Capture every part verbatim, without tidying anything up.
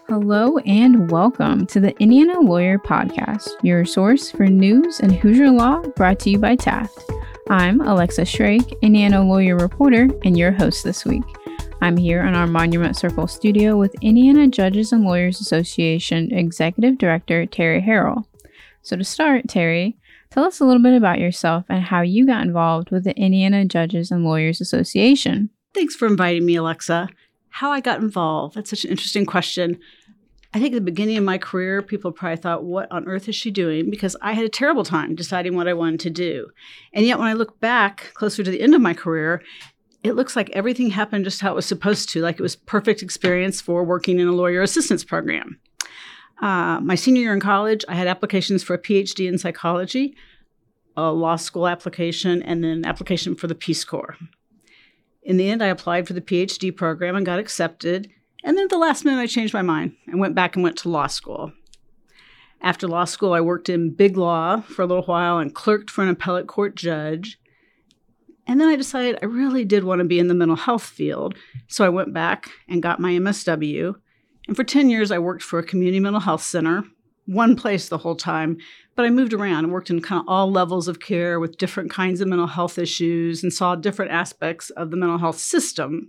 Hello and welcome to the Indiana Lawyer Podcast, your source for news and Hoosier law, brought to you by Taft. I'm Alexa Shrake, Indiana Lawyer Reporter, and your host this week. I'm here in our Monument Circle studio with Indiana Judges and Lawyers Association Executive Director Terry Harrell. So to start, Terry, tell us a little bit about yourself and how you got involved with the Indiana Judges and Lawyers Association. Thanks for inviting me, Alexa. How I got involved, that's such an interesting question. I think at the beginning of my career, people probably thought, what on earth is she doing? Because I had a terrible time deciding what I wanted to do. And yet when I look back closer to the end of my career, it looks like everything happened just how it was supposed to, like it was perfect experience for working in a lawyer assistance program. Uh, my senior year in college, I had applications for a P H D in psychology, a law school application, and then an application for the Peace Corps. In the end, I applied for the P H D program and got accepted. And then at the last minute, I changed my mind and went back and went to law school. After law school, I worked in big law for a little while and clerked for an appellate court judge. And then I decided I really did want to be in the mental health field. So I went back and got my M S W. And for ten years, I worked for a community mental health center, one place the whole time. But I moved around and worked in kind of all levels of care with different kinds of mental health issues and saw different aspects of the mental health system.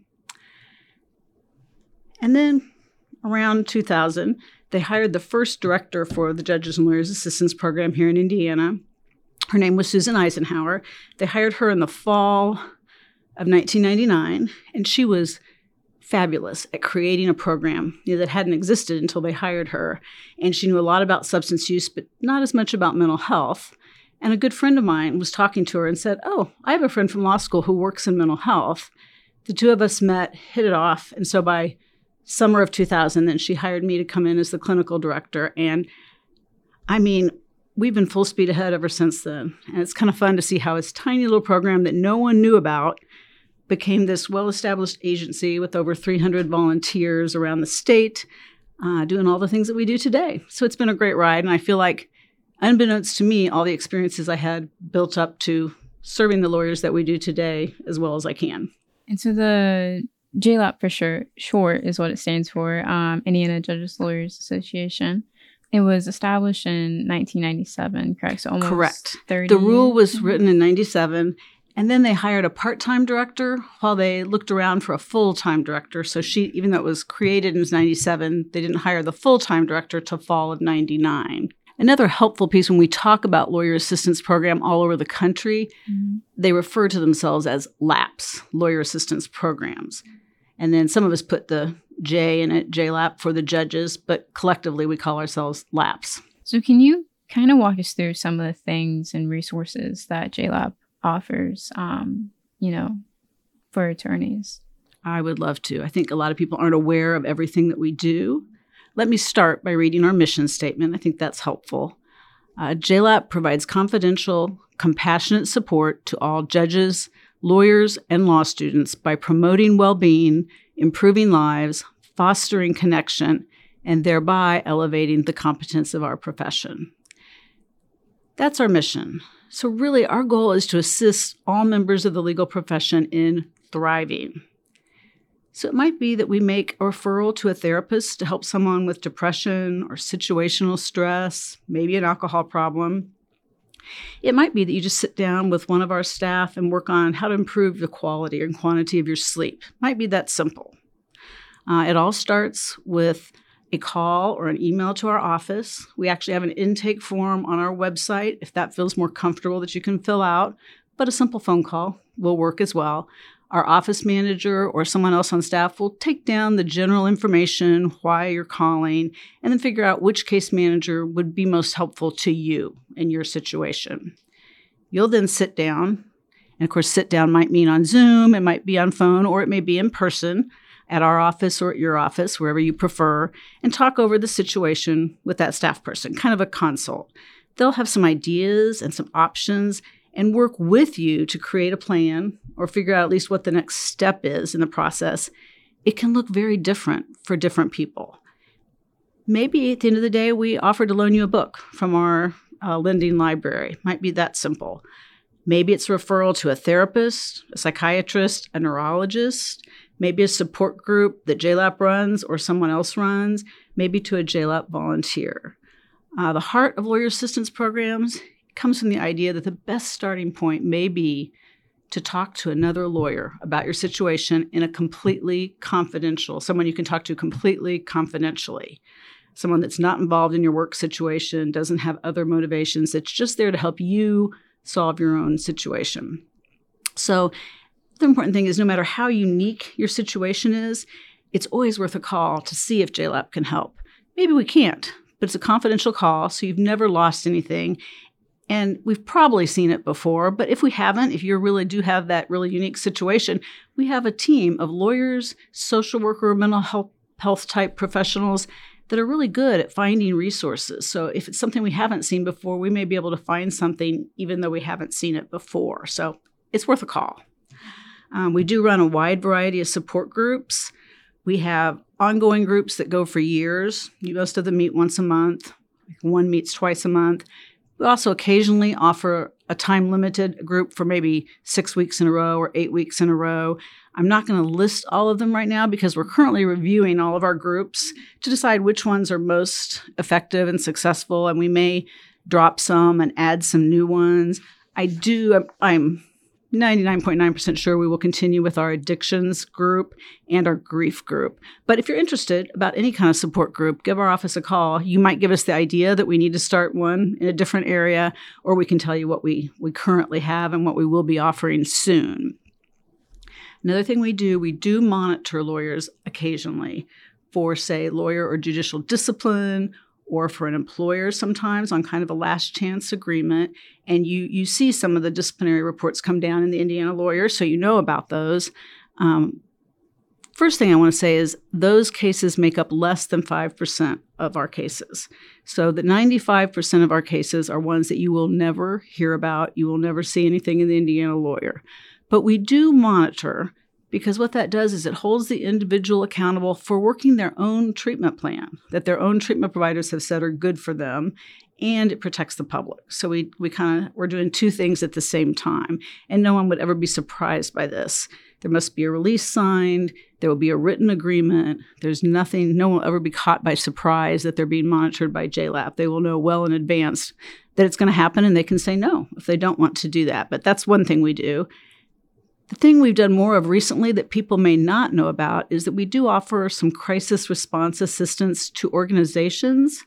And then around two thousand, they hired the first director for the Judges and Lawyers Assistance Program here in Indiana. Her name was Susan Eisenhower. They hired her in the fall of nineteen ninety-nine, and she was fabulous at creating a program you know, that hadn't existed until they hired her. And she knew a lot about substance use, but not as much about mental health. And a good friend of mine was talking to her and said, oh, I have a friend from law school who works in mental health. The two of us met, hit it off. And so by summer of two thousand, then she hired me to come in as the clinical director. And I mean, we've been full speed ahead ever since then. And it's kind of fun to see how this tiny little program that no one knew about became this well-established agency with over three hundred volunteers around the state, uh, doing all the things that we do today. So it's been a great ride. And I feel like, unbeknownst to me, all the experiences I had built up to serving the lawyers that we do today as well as I can. And so the J LAP for short, short is what it stands for, um, Indiana Judges Lawyers Association. It was established in nineteen ninety-seven, correct? So almost Correct. thirty The rule was years. written in ninety-seven, and then they hired a part-time director while they looked around for a full-time director. So she, even though it was created in ninety-seven, they didn't hire the full-time director till fall of ninety-nine. Another helpful piece when we talk about lawyer assistance program all over the country, mm-hmm. they refer to themselves as LAPs, lawyer assistance programs. And then some of us put the J in it, J LAP for the judges, but collectively we call ourselves LAPs. So can you kind of walk us through some of the things and resources that J LAP offers, um, you know, for attorneys? I would love to. I think a lot of people aren't aware of everything that we do. Let me start by reading our mission statement. I think that's helpful. Uh, J LAP provides confidential, compassionate support to all judges, lawyers, and law students by promoting well-being, improving lives, fostering connection, and thereby elevating the competence of our profession. That's our mission. So really, our goal is to assist all members of the legal profession in thriving. So it might be that we make a referral to a therapist to help someone with depression or situational stress, maybe an alcohol problem. It might be that you just sit down with one of our staff and work on how to improve the quality and quantity of your sleep. Might be that simple. Uh, it all starts with a call or an email to our office. We actually have an intake form on our website if that feels more comfortable that you can fill out, but a simple phone call will work as well. Our office manager or someone else on staff will take down the general information, why you're calling, and then figure out which case manager would be most helpful to you in your situation. You'll then sit down, and of course, sit down might mean on Zoom, it might be on phone, or it may be in person at our office or at your office, wherever you prefer, and talk over the situation with that staff person, kind of a consult. They'll have some ideas and some options and work with you to create a plan or figure out at least what the next step is in the process. It can look very different for different people. Maybe at the end of the day, we offer to loan you a book from our uh, lending library. Might be that simple. Maybe it's a referral to a therapist, a psychiatrist, a neurologist. maybe a support group that J LAP runs or someone else runs, maybe to a J LAP volunteer. Uh, the heart of lawyer assistance programs comes from the idea that the best starting point may be to talk to another lawyer about your situation in a completely confidential, someone you can talk to completely confidentially, someone that's not involved in your work situation, doesn't have other motivations, that's just there to help you solve your own situation. So the important thing is no matter how unique your situation is, it's always worth a call to see if J LAP can help. Maybe we can't, but it's a confidential call, so you've never lost anything. And we've probably seen it before, but if we haven't, if you really do have that really unique situation, we have a team of lawyers, social worker, mental health, health type professionals that are really good at finding resources. So if it's something we haven't seen before, we may be able to find something even though we haven't seen it before. So it's worth a call. Um, we do run a wide variety of support groups. We have ongoing groups that go for years. Most of them meet once a month. One meets twice a month. We also occasionally offer a time-limited group for maybe six weeks in a row or eight weeks in a row. I'm not going to list all of them right now because we're currently reviewing all of our groups to decide which ones are most effective and successful, and we may drop some and add some new ones. I do, I'm ninety-nine point nine percent sure we will continue with our addictions group and our grief group. But if you're interested about any kind of support group, give our office a call. You might give us the idea that we need to start one in a different area, or we can tell you what we, we currently have and what we will be offering soon. Another thing we do, we do monitor lawyers occasionally for, say, lawyer or judicial discipline, or for an employer sometimes on kind of a last chance agreement. And you you see some of the disciplinary reports come down in the Indiana Lawyer, so you know about those. Um, first thing I want to say is those cases make up less than five percent of our cases. So the ninety-five percent of our cases are ones that you will never hear about. You will never see anything in the Indiana Lawyer. But we do monitor, because what that does is it holds the individual accountable for working their own treatment plan that their own treatment providers have said are good for them, and it protects the public. So we we kind of we're doing two things at the same time, and no one would ever be surprised by this. There must be a release signed. There will be a written agreement. There's nothing. No one will ever be caught by surprise that they're being monitored by J LAP. They will know well in advance that it's going to happen, and they can say no if they don't want to do that. But that's one thing we do. The thing we've done more of recently that people may not know about is that we do offer some crisis response assistance to organizations.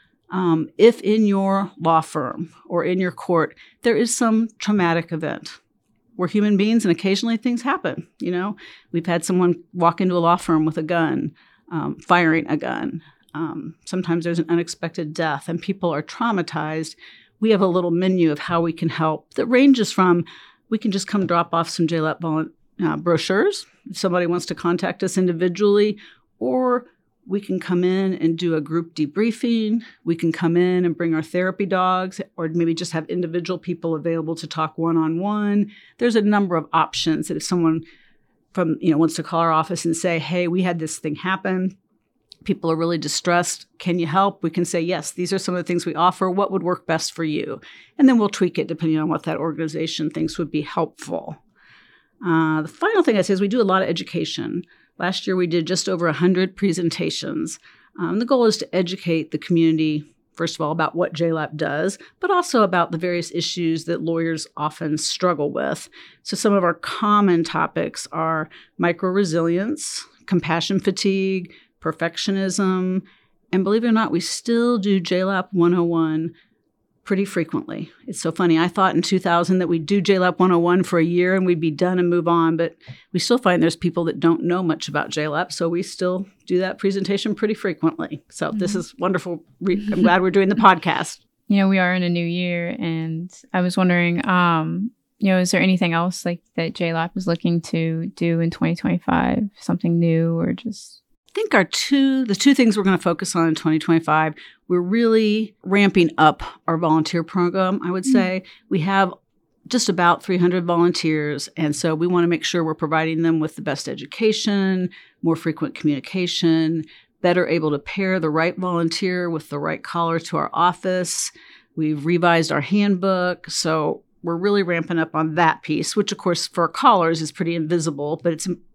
Um, if in your law firm or in your court, there is some traumatic event. We're human beings and occasionally things happen. You know, we've had someone walk into a law firm with a gun, um, firing a gun. Um, sometimes there's an unexpected death and people are traumatized. We have a little menu of how we can help that ranges from we can just come drop off some J LAP volu- uh, brochures if somebody wants to contact us individually, or we can come in and do a group debriefing. We can come in and bring our therapy dogs, or maybe just have individual people available to talk one-on-one. There's a number of options that if someone from, you know, wants to call our office and say, hey, we had this thing happen. People are really distressed. Can you help? We can say, yes, these are some of the things we offer. What would work best for you? And then we'll tweak it depending on what that organization thinks would be helpful. Uh, the final thing I say is we do a lot of education. Last year, we did just over one hundred presentations. Um, the goal is to educate the community, first of all, about what J LAP does, but also about the various issues that lawyers often struggle with. So some of our common topics are micro-resilience, compassion fatigue, perfectionism, and believe it or not, we still do J LAP one oh one pretty frequently. It's so funny. I thought in two thousand that we'd do J LAP one oh one for a year and we'd be done and move on, but we still find there's people that don't know much about J LAP, so we still do that presentation pretty frequently. So mm-hmm. This is wonderful. I'm glad we're doing the podcast. You know, we are in a new year, and I was wondering, um, you know, is there anything else like that J LAP is looking to do in twenty twenty-five? Something new or just... I think our two, the two things we're going to focus on in twenty twenty-five, we're really ramping up our volunteer program, I would say. Mm-hmm. We have just about three hundred volunteers, and so we want to make sure we're providing them with the best education, more frequent communication, better able to pair the right volunteer with the right caller to our office. We've revised our handbook, so we're really ramping up on that piece, which, of course, for our callers is pretty invisible, but it's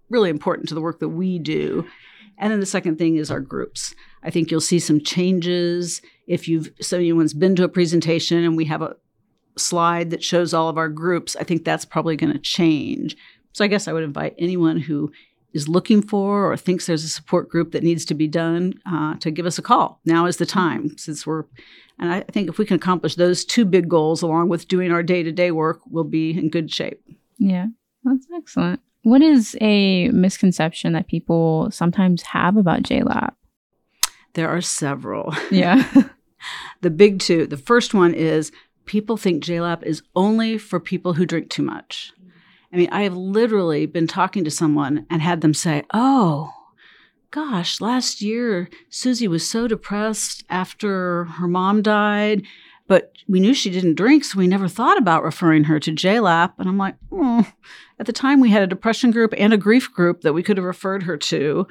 really important to the work that we do. And then the second thing is our groups. I think you'll see some changes. If you've so anyone's been to a presentation and we have a slide that shows all of our groups, I think that's probably going to change. So I guess I would invite anyone who is looking for or thinks there's a support group that needs to be done uh, to give us a call. Now is the time, since we're, and I think if we can accomplish those two big goals along with doing our day-to-day work, we'll be in good shape. Yeah, that's excellent. What is a misconception that people sometimes have about J LAP? There are several. Yeah. The big two. The first one is people think J LAP is only for people who drink too much. I mean, I have literally been talking to someone and had them say, oh, gosh, last year Susie was so depressed after her mom died, but we knew she didn't drink, so we never thought about referring her to J LAP. And I'm like, oh. At the time, we had a depression group and a grief group that we could have referred her to.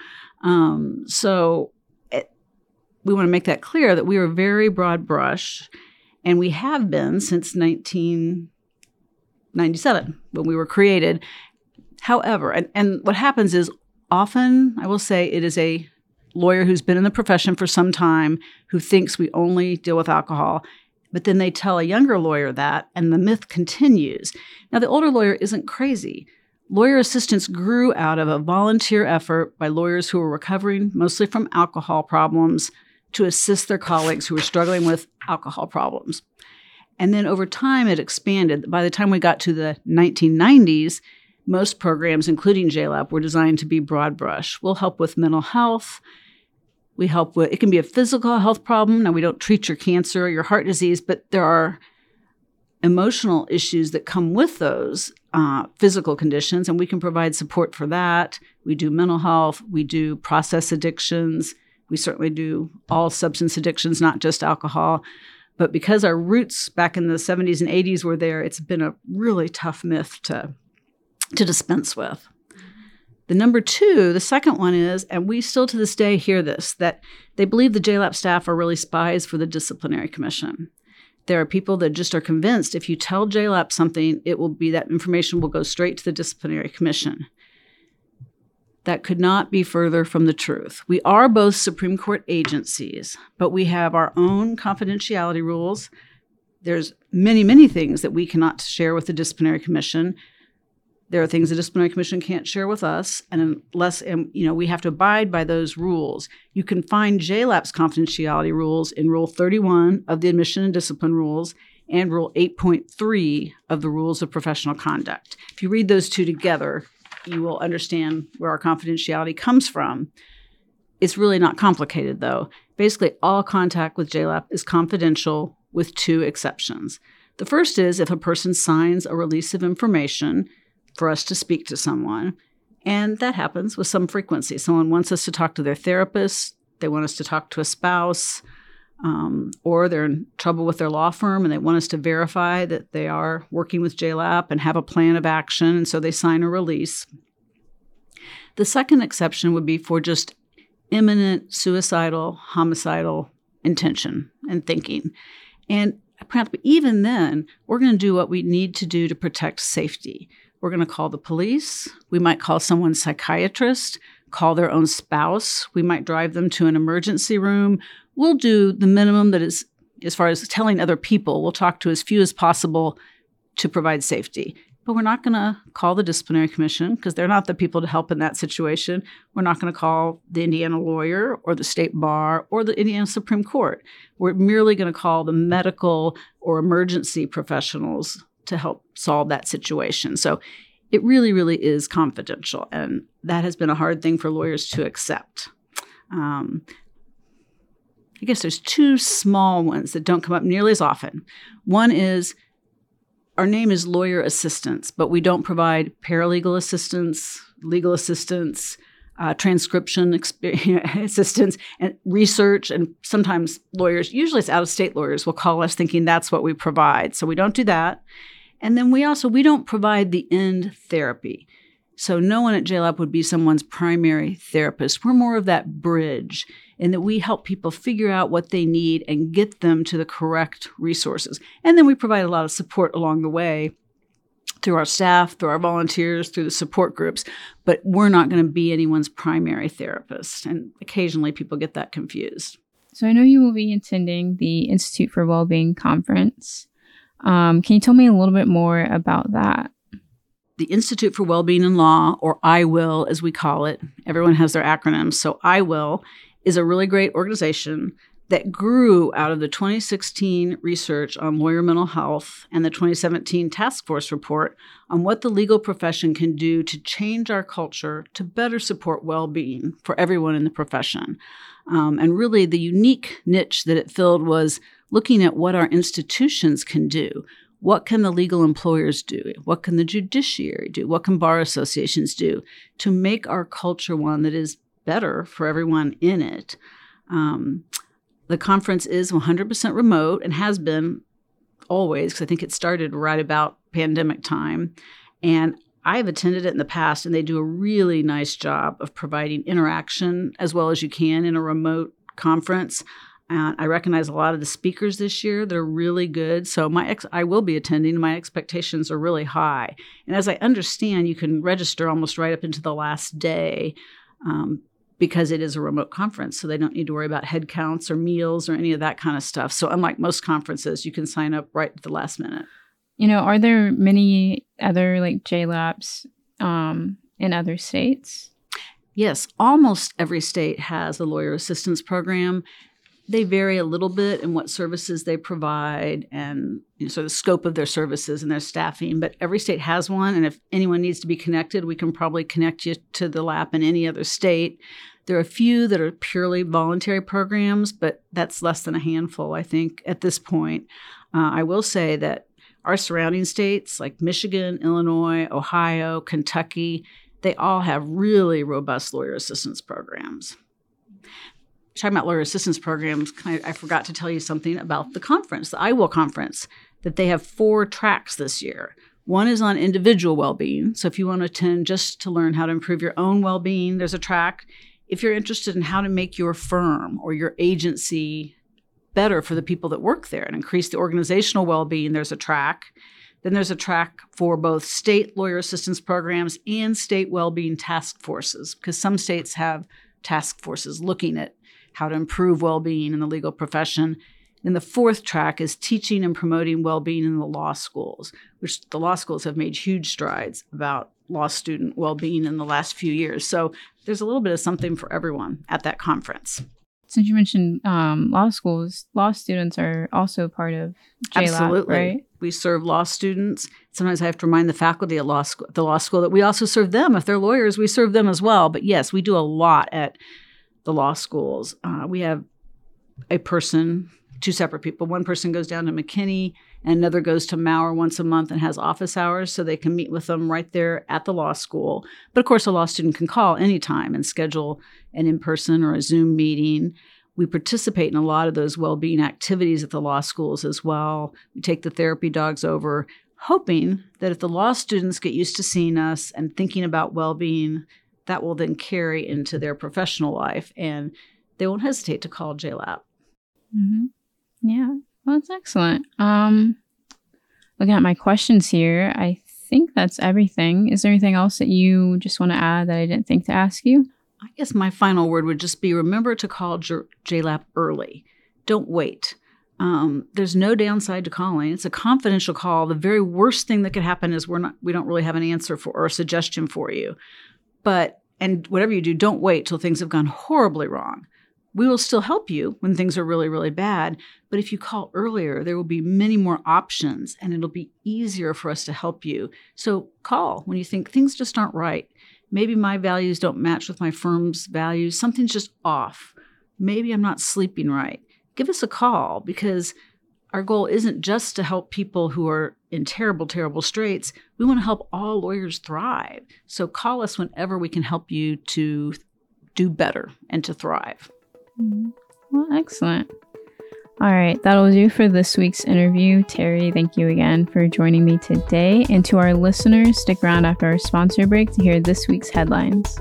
Um, so it, we want to make that clear that we are very broad brush, and we have been since nineteen ninety-seven when we were created. However, and, and what happens is often, I will say, it is a lawyer who's been in the profession for some time who thinks we only deal with alcohol. But then they tell a younger lawyer that, and the myth continues. Now, the older lawyer isn't crazy. Lawyer assistance grew out of a volunteer effort by lawyers who were recovering mostly from alcohol problems to assist their colleagues who were struggling with alcohol problems. And then over time, it expanded. By the time we got to the nineteen nineties, most programs, including J LAP, were designed to be broad brush. We'll help with mental health. We help with, it can be a physical health problem. Now, we don't treat your cancer or your heart disease, but there are emotional issues that come with those uh, physical conditions, and we can provide support for that. We do mental health. We do process addictions. We certainly do all substance addictions, not just alcohol. But because our roots back in the seventies and eighties were there, it's been a really tough myth to, to dispense with. The number two, the second one is, and we still to this day hear this, that they believe the J LAP staff are really spies for the disciplinary commission. There are people that just are convinced if you tell J LAP something, it will be that information will go straight to the disciplinary commission. That could not be further from the truth. We are both Supreme Court agencies, but we have our own confidentiality rules. There's many, many things that we cannot share with the disciplinary commission. There are things the disciplinary commission can't share with us, and unless and, you know, we have to abide by those rules. You can find J LAP's confidentiality rules in Rule thirty-one of the Admission and Discipline Rules and Rule eight point three of the Rules of Professional Conduct. If you read those two together, you will understand where our confidentiality comes from. It's really not complicated, though. Basically, all contact with J LAP is confidential with two exceptions. The first is if a person signs a release of information for us to speak to someone. And that happens with some frequency. Someone wants us to talk to their therapist, they want us to talk to a spouse, um, or they're in trouble with their law firm and they want us to verify that they are working with J LAP and have a plan of action, and so they sign a release. The second exception would be for just imminent suicidal, homicidal intention and thinking. And even then, we're going to do what we need to do to protect safety. We're going to call the police. We might call someone's psychiatrist, call their own spouse. We might drive them to an emergency room. We'll do the minimum that is, as far as telling other people, we'll talk to as few as possible to provide safety. But we're not going to call the disciplinary commission because they're not the people to help in that situation. We're not going to call the Indiana lawyer or the state bar or the Indiana Supreme Court. We're merely going to call the medical or emergency professionals to help solve that situation. So it really, really is confidential. And that has been a hard thing for lawyers to accept. Um, I guess there's two small ones that don't come up nearly as often. One is our name is lawyer assistance, but we don't provide paralegal assistance, legal assistance, uh, transcription exp- assistance, and research. And sometimes lawyers, usually it's out-of-state lawyers, will call us thinking that's what we provide. So we don't do that. And then we also, we don't provide the end therapy. So no one at J LAP would be someone's primary therapist. We're more of that bridge in that we help people figure out what they need and get them to the correct resources. And then we provide a lot of support along the way through our staff, through our volunteers, through the support groups, but we're not going to be anyone's primary therapist. And occasionally people get that confused. So I know you will be attending the Institute for Wellbeing Conference. Um, can you tell me a little bit more about that? The Institute for Wellbeing and Law, or I WILL as we call it, everyone has their acronyms. So I WILL is a really great organization that grew out of the twenty sixteen research on lawyer mental health and the twenty seventeen task force report on what the legal profession can do to change our culture to better support well-being for everyone in the profession. Um, and really the unique niche that it filled was looking at what our institutions can do. What can the legal employers do? What can the judiciary do? What can bar associations do to make our culture one that is better for everyone in it? Um, the conference is one hundred percent remote and has been always, because I think it started right about pandemic time. And I've attended it in the past, and they do a really nice job of providing interaction as well as you can in a remote conference. And I recognize a lot of the speakers this year. They're really good. So my ex- I will be attending. My expectations are really high. And as I understand, you can register almost right up into the last day um, because it is a remote conference. So they don't need to worry about head counts or meals or any of that kind of stuff. So unlike most conferences, you can sign up right at the last minute. You know, are there many other like J LAPs um, in other states? Yes, almost every state has a lawyer assistance program. They vary a little bit in what services they provide and you know, so the scope of their services and their staffing, but every state has one. And if anyone needs to be connected, we can probably connect you to the L A P in any other state. There are a few that are purely voluntary programs, but that's less than a handful, I think, at this point. Uh, I will say that our surrounding states like Michigan, Illinois, Ohio, Kentucky, they all have really robust lawyer assistance programs. Talking about lawyer assistance programs, I, I forgot to tell you something about the conference, the I WILL conference, that they have four tracks this year. One is on individual well-being. So if you want to attend just to learn how to improve your own well-being, there's a track. If you're interested in how to make your firm or your agency better for the people that work there and increase the organizational well-being, there's a track. Then there's a track for both state lawyer assistance programs and state well-being task forces, because some states have task forces looking at how to improve well-being in the legal profession. And the fourth track is teaching and promoting well-being in the law schools, which the law schools have made huge strides about law student well-being in the last few years. So there's a little bit of something for everyone at that conference. Since you mentioned um, law schools, law students are also part of J LAP, Absolutely. Right? We serve law students. Sometimes I have to remind the faculty at law school, the law school that we also serve them. If they're lawyers, we serve them as well. But yes, we do a lot at the law schools. Uh, we have a person, two separate people. One person goes down to McKinney and another goes to Maurer once a month and has office hours so they can meet with them right there at the law school. But of course, a law student can call anytime and schedule an in-person or a Zoom meeting. We participate in a lot of those well-being activities at the law schools as well. We take the therapy dogs over, hoping that if the law students get used to seeing us and thinking about well-being, that will then carry into their professional life, and they won't hesitate to call J LAP. Mm-hmm. Yeah, well, that's excellent. Um, looking at my questions here, I think that's everything. Is there anything else that you just want to add that I didn't think to ask you? I guess my final word would just be remember to call J LAP early. Don't wait. Um, there's no downside to calling. It's a confidential call. The very worst thing that could happen is we're not, we don't really have an answer for or a suggestion for you. But, and whatever you do, don't wait till things have gone horribly wrong. We will still help you when things are really, really bad. But if you call earlier, there will be many more options and it'll be easier for us to help you. So call when you think things just aren't right. Maybe my values don't match with my firm's values. Something's just off. Maybe I'm not sleeping right. Give us a call, because our goal isn't just to help people who are in terrible, terrible straits. We want to help all lawyers thrive. So call us whenever we can help you to do better and to thrive. Mm-hmm. Well, excellent. All right, that'll do for this week's interview. Terry, thank you again for joining me today. And to our listeners, stick around after our sponsor break to hear this week's headlines.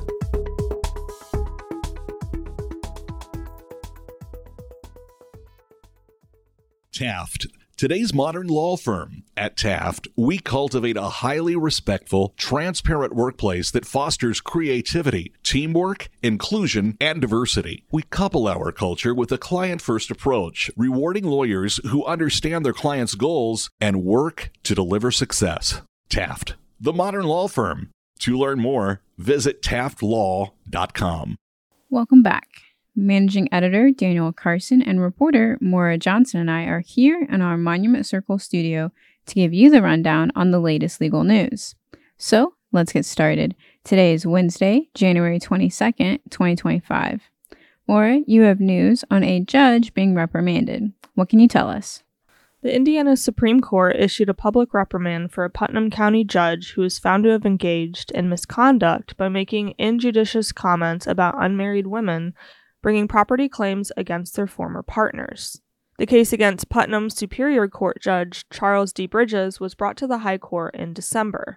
Taft Today's modern law firm. At Taft, we cultivate a highly respectful, transparent workplace that fosters creativity, teamwork, inclusion, and diversity. We couple our culture with a client-first approach, rewarding lawyers who understand their clients' goals and work to deliver success. Taft, the modern law firm. To learn more, visit taft law dot com. Welcome back. Managing editor Daniel Carson and reporter Maura Johnson and I are here in our Monument Circle studio to give you the rundown on the latest legal news. So let's get started. Today is Wednesday, January twenty-second, twenty twenty-five. Maura, you have news on a judge being reprimanded. What can you tell us? The Indiana Supreme Court issued a public reprimand for a Putnam County judge who was found to have engaged in misconduct by making injudicious comments about unmarried women bringing property claims against their former partners. The case against Putnam Superior Court Judge Charles D. Bridges was brought to the High Court in December.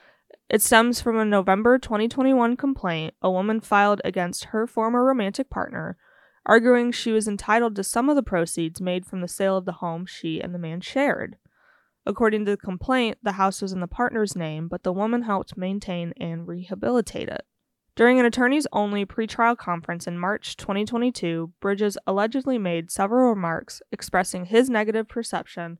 It stems from a November twenty twenty-one complaint a woman filed against her former romantic partner, arguing she was entitled to some of the proceeds made from the sale of the home she and the man shared. According to the complaint, the house was in the partner's name, but the woman helped maintain and rehabilitate it. During an attorneys-only pretrial conference in March twenty twenty-two, Bridges allegedly made several remarks expressing his negative perception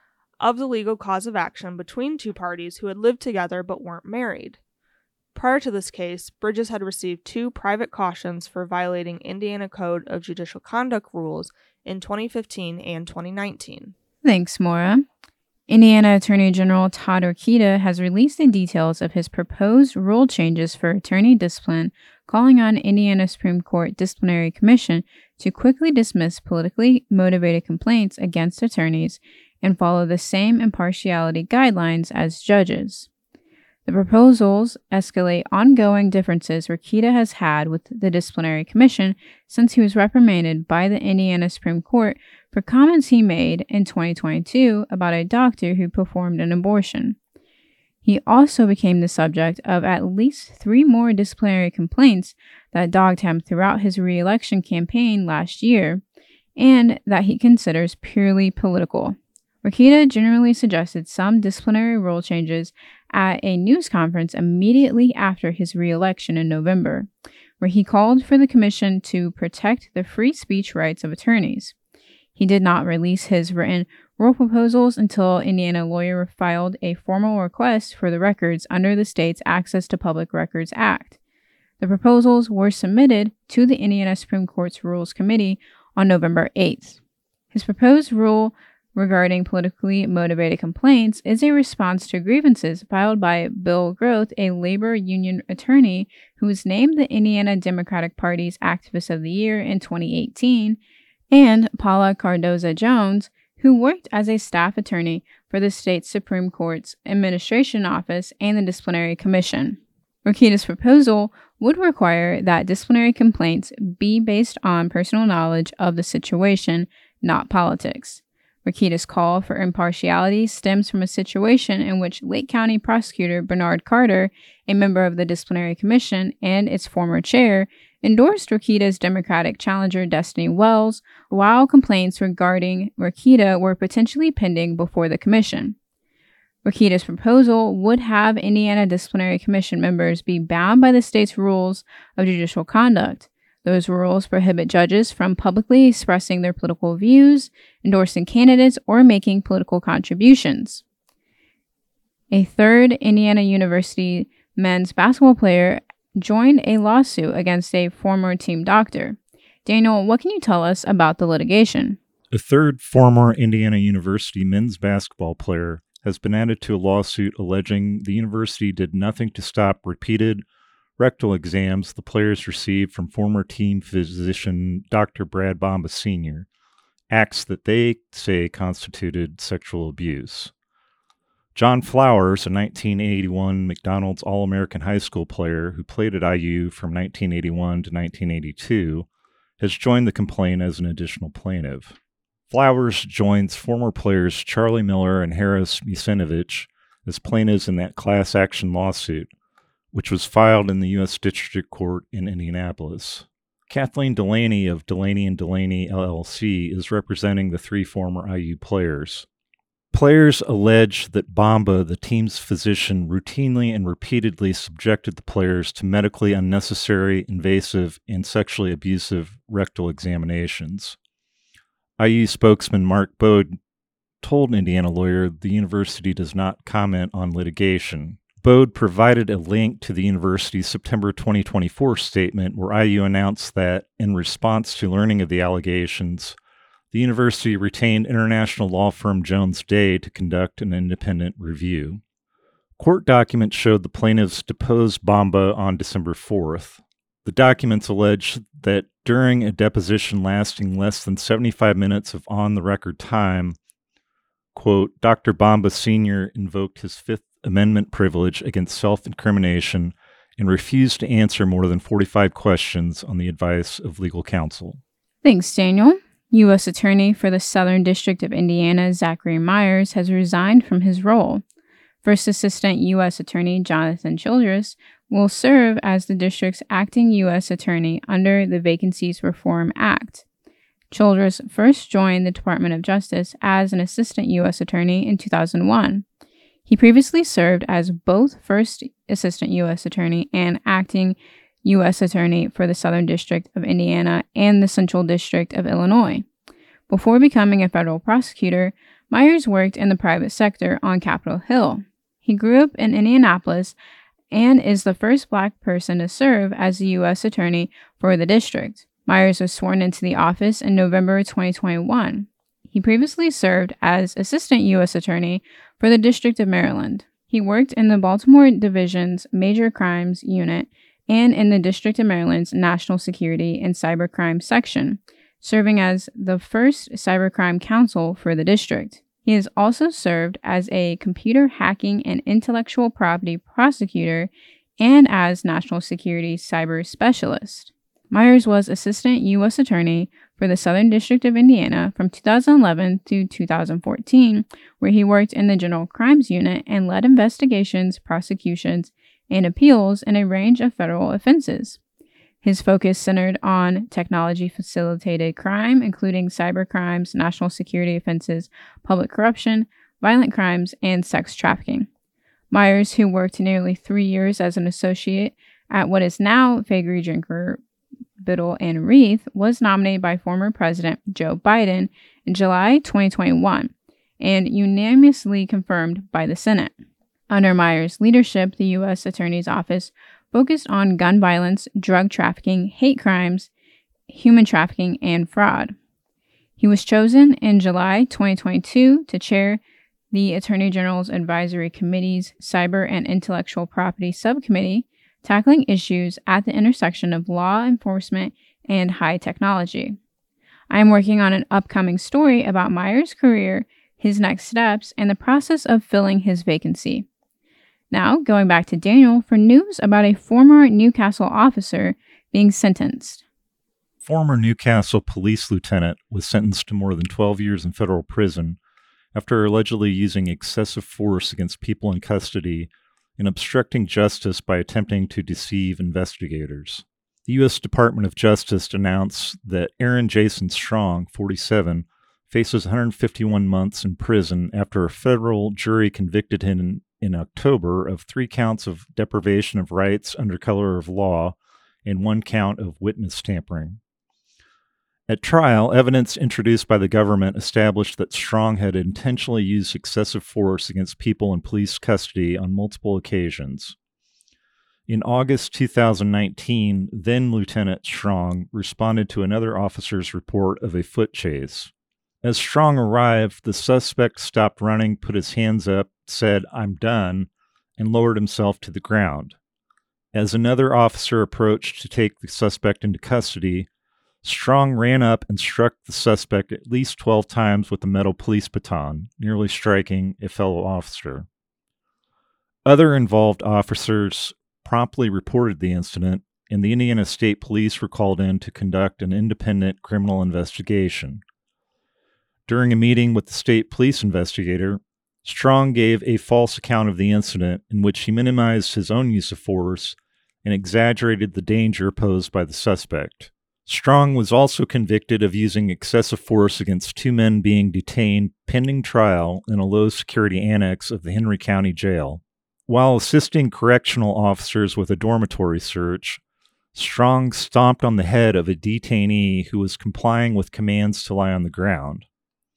of the legal cause of action between two parties who had lived together but weren't married. Prior to this case, Bridges had received two private cautions for violating Indiana Code of Judicial Conduct rules in twenty fifteen and twenty nineteen. Thanks, Maura. Indiana Attorney General Todd Rokita has released the details of his proposed rule changes for attorney discipline, calling on Indiana Supreme Court Disciplinary Commission to quickly dismiss politically motivated complaints against attorneys and follow the same impartiality guidelines as judges. The proposals escalate ongoing differences Rokita has had with the Disciplinary Commission since he was reprimanded by the Indiana Supreme Court for comments he made in twenty twenty-two about a doctor who performed an abortion. He also became the subject of at least three more disciplinary complaints that dogged him throughout his re-election campaign last year, and that he considers purely political. Rokita generally suggested some disciplinary rule changes at a news conference immediately after his re-election in November, where he called for the commission to protect the free speech rights of attorneys. He did not release his written rule proposals until Indiana lawyer filed a formal request for the records under the state's Access to Public Records Act. The proposals were submitted to the Indiana Supreme Court's Rules Committee on November eighth. His proposed rule regarding politically motivated complaints is a response to grievances filed by Bill Groth, a labor union attorney who was named the Indiana Democratic Party's Activist of the Year in twenty eighteen, and Paula Cardoza-Jones, who worked as a staff attorney for the state's Supreme Court's Administration Office and the Disciplinary Commission. Rokita's proposal would require that disciplinary complaints be based on personal knowledge of the situation, not politics. Rokita's call for impartiality stems from a situation in which Lake County Prosecutor Bernard Carter, a member of the Disciplinary Commission and its former chair, endorsed Rokita's Democratic challenger Destiny Wells, while complaints regarding Rokita were potentially pending before the commission. Rokita's proposal would have Indiana Disciplinary Commission members be bound by the state's rules of judicial conduct. Those rules prohibit judges from publicly expressing their political views, endorsing candidates, or making political contributions. A third Indiana University men's basketball player joined a lawsuit against a former team doctor. Daniel, what can you tell us about the litigation? A third former Indiana University men's basketball player has been added to a lawsuit alleging the university did nothing to stop repeated rectal exams the players received from former team physician Doctor Brad Bomba Senior, acts that they say constituted sexual abuse. John Flowers, a nineteen eighty-one McDonald's All-American high school player who played at I U from nineteen eighty-one to nineteen eighty-two, has joined the complaint as an additional plaintiff. Flowers joins former players Charlie Miller and Harris Musenovich as plaintiffs in that class action lawsuit, which was filed in the U S District Court in Indianapolis. Kathleen Delaney of Delaney and Delaney L L C is representing the three former I U players. Players allege that Bamba, the team's physician, routinely and repeatedly subjected the players to medically unnecessary, invasive, and sexually abusive rectal examinations. I U spokesman Mark Bode told Indiana Lawyer the university does not comment on litigation. Bode provided a link to the university's September twenty twenty-four statement where I U announced that, in response to learning of the allegations, the university retained international law firm Jones Day to conduct an independent review. Court documents showed the plaintiffs deposed Bamba on December fourth. The documents allege that during a deposition lasting less than seventy-five minutes of on-the-record time, quote, Doctor Bamba Senior invoked his Fifth Amendment privilege against self-incrimination and refused to answer more than forty-five questions on the advice of legal counsel. Thanks, Daniel. U S Attorney for the Southern District of Indiana, Zachary Myers, has resigned from his role. First Assistant U S Attorney Jonathan Childress will serve as the district's acting U S Attorney under the Vacancies Reform Act. Childress first joined the Department of Justice as an Assistant U S Attorney in two thousand one. He previously served as both First Assistant U S Attorney and acting U S Attorney for the Southern District of Indiana and the Central District of Illinois. Before becoming a federal prosecutor, Myers worked in the private sector on Capitol Hill. He grew up in Indianapolis and is the first Black person to serve as the U S Attorney for the district. Myers was sworn into the office in November twenty twenty-one. He previously served as Assistant U S Attorney for the District of Maryland. He worked in the Baltimore Division's Major Crimes Unit and in the District of Maryland's National Security and Cybercrime Section, serving as the first cybercrime counsel for the district. He has also served as a computer hacking and intellectual property prosecutor and as National Security Cyber Specialist. Myers was Assistant U S Attorney for the Southern District of Indiana from two thousand eleven to two thousand fourteen, where he worked in the General Crimes Unit and led investigations, prosecutions, and appeals in a range of federal offenses. His focus centered on technology-facilitated crime, including cyber crimes, national security offenses, public corruption, violent crimes, and sex trafficking. Myers, who worked nearly three years as an associate at what is now Faegre Drinker, Biddle, and Reith, was nominated by former President Joe Biden in July twenty twenty-one and unanimously confirmed by the Senate. Under Myers' leadership, the U S Attorney's Office focused on gun violence, drug trafficking, hate crimes, human trafficking, and fraud. He was chosen in July twenty twenty-two to chair the Attorney General's Advisory Committee's Cyber and Intellectual Property Subcommittee, tackling issues at the intersection of law enforcement and high technology. I am working on an upcoming story about Myers' career, his next steps, and the process of filling his vacancy. Now, going back to Daniel for news about a former Newcastle officer being sentenced. Former Newcastle police lieutenant was sentenced to more than twelve years in federal prison after allegedly using excessive force against people in custody and obstructing justice by attempting to deceive investigators. The U S Department of Justice announced that Aaron Jason Strong, forty-seven, faces one hundred fifty-one months in prison after a federal jury convicted him in, in October of three counts of deprivation of rights under color of law and one count of witness tampering. At trial, evidence introduced by the government established that Strong had intentionally used excessive force against people in police custody on multiple occasions. In August two thousand nineteen, then Lieutenant Strong responded to another officer's report of a foot chase. As Strong arrived, the suspect stopped running, put his hands up, said, "I'm done," and lowered himself to the ground. As another officer approached to take the suspect into custody, Strong ran up and struck the suspect at least twelve times with a metal police baton, nearly striking a fellow officer. Other involved officers promptly reported the incident, and the Indiana State Police were called in to conduct an independent criminal investigation. During a meeting with the state police investigator, Strong gave a false account of the incident in which he minimized his own use of force and exaggerated the danger posed by the suspect. Strong was also convicted of using excessive force against two men being detained pending trial in a low-security annex of the Henry County Jail. While assisting correctional officers with a dormitory search, Strong stomped on the head of a detainee who was complying with commands to lie on the ground.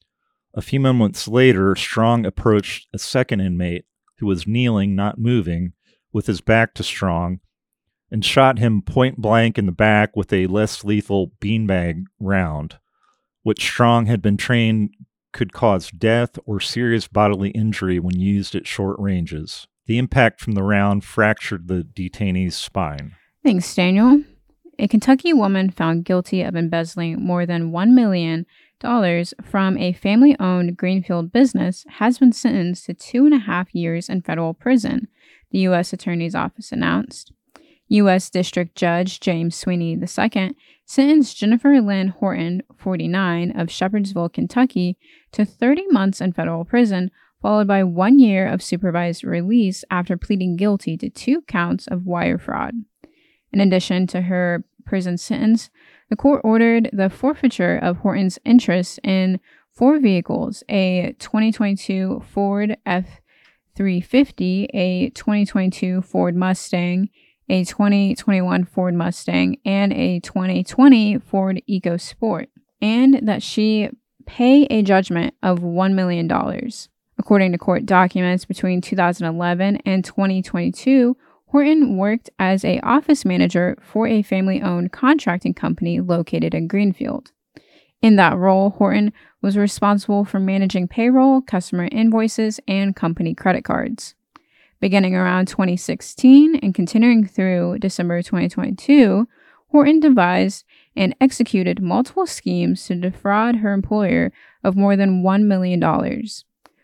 A few moments later, Strong approached a second inmate who was kneeling, not moving, with his back to Strong, and shot him point blank in the back with a less lethal beanbag round, which Strong had been trained could cause death or serious bodily injury when used at short ranges. The impact from the round fractured the detainee's spine. Thanks, Daniel. A Kentucky woman found guilty of embezzling more than one million dollars from a family-owned Greenfield business has been sentenced to two and a half years in federal prison, the U S Attorney's Office announced. U S District Judge James Sweeney the Second sentenced Jennifer Lynn Horton, forty-nine, of Shepherdsville, Kentucky, to thirty months in federal prison, followed by one year of supervised release after pleading guilty to two counts of wire fraud. In addition to her prison sentence, the court ordered the forfeiture of Horton's interest in four vehicles, a twenty twenty-two Ford F three fifty, a twenty twenty-two Ford Mustang, a twenty twenty-one Ford Mustang, and a twenty twenty Ford EcoSport, and that she pay a judgment of one million dollars. According to court documents, between two thousand eleven and twenty twenty-two, Horton worked as a office manager for a family-owned contracting company located in Greenfield. In that role, Horton was responsible for managing payroll, customer invoices, and company credit cards. Beginning around twenty sixteen and continuing through December twenty twenty-two, Horton devised and executed multiple schemes to defraud her employer of more than one million dollars.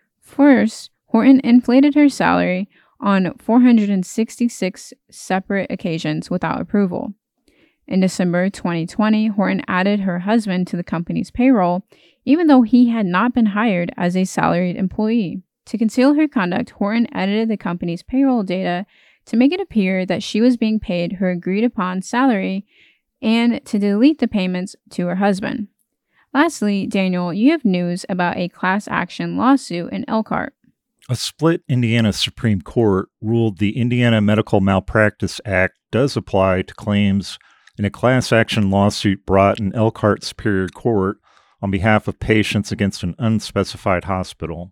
First, Horton inflated her salary on four hundred sixty-six separate occasions without approval. In December twenty twenty, Horton added her husband to the company's payroll, even though he had not been hired as a salaried employee. To conceal her conduct, Horton edited the company's payroll data to make it appear that she was being paid her agreed-upon salary and to delete the payments to her husband. Lastly, Daniel, you have news about a class action lawsuit in Elkhart. A split Indiana Supreme Court ruled the Indiana Medical Malpractice Act does apply to claims in a class action lawsuit brought in Elkhart Superior Court on behalf of patients against an unspecified hospital.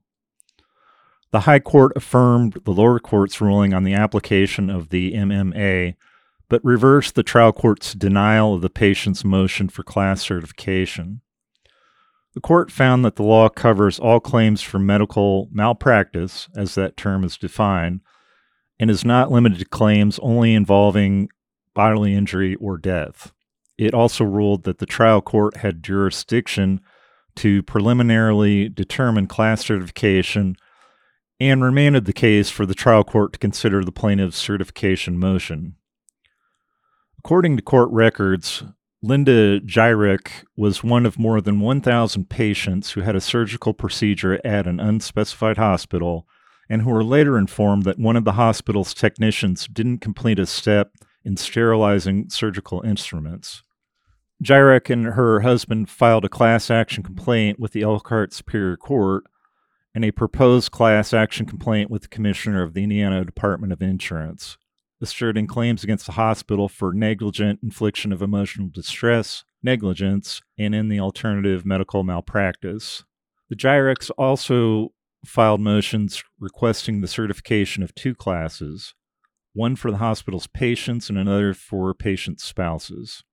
The High Court affirmed the lower court's ruling on the application of the M M A, but reversed the trial court's denial of the patient's motion for class certification. The court found that the law covers all claims for medical malpractice, as that term is defined, and is not limited to claims only involving bodily injury or death. It also ruled that the trial court had jurisdiction to preliminarily determine class certification and remanded the case for the trial court to consider the plaintiff's certification motion. According to court records, Linda Jyrek was one of more than one thousand patients who had a surgical procedure at an unspecified hospital and who were later informed that one of the hospital's technicians didn't complete a step in sterilizing surgical instruments. Jyrek and her husband filed a class action complaint with the Elkhart Superior Court and a proposed class action complaint with the Commissioner of the Indiana Department of Insurance, asserting claims against the hospital for negligent infliction of emotional distress, negligence, and in the alternative medical malpractice. The Jyreks also filed motions requesting the certification of two classes, one for the hospital's patients and another for patients' spouses.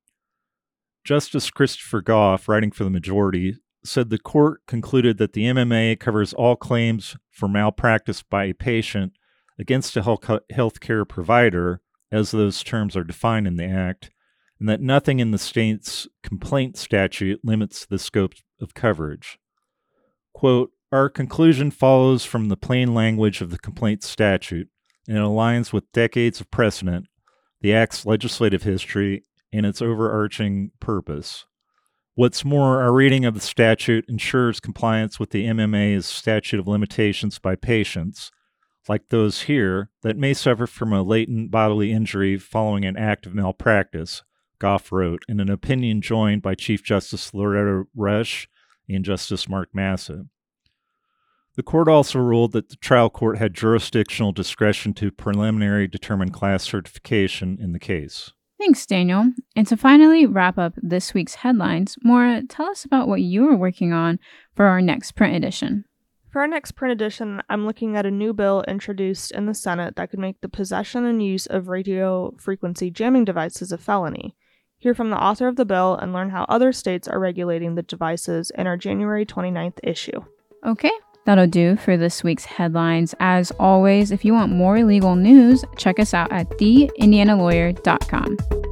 Justice Christopher Goff, writing for the majority, said the court concluded that the M M A covers all claims for malpractice by a patient against a health care provider, as those terms are defined in the Act, and that nothing in the state's complaint statute limits the scope of coverage. Quote, "Our conclusion follows from the plain language of the complaint statute, and it aligns with decades of precedent, the Act's legislative history, and its overarching purpose. What's more, our reading of the statute ensures compliance with the M M A's statute of limitations by patients, like those here, that may suffer from a latent bodily injury following an act of malpractice, Goff wrote in an opinion joined by Chief Justice Loretta Resch and Justice Mark Massa. The court also ruled that the trial court had jurisdictional discretion to preliminary determine class certification in the case. Thanks, Daniel. And to finally wrap up this week's headlines, Maura, tell us about what you are working on for our next print edition. For our next print edition, I'm looking at a new bill introduced in the Senate that could make the possession and use of radio frequency jamming devices a felony. Hear from the author of the bill and learn how other states are regulating the devices in our January twenty-ninth issue. Okay, that'll do for this week's headlines. As always, if you want more legal news, check us out at the indiana lawyer dot com.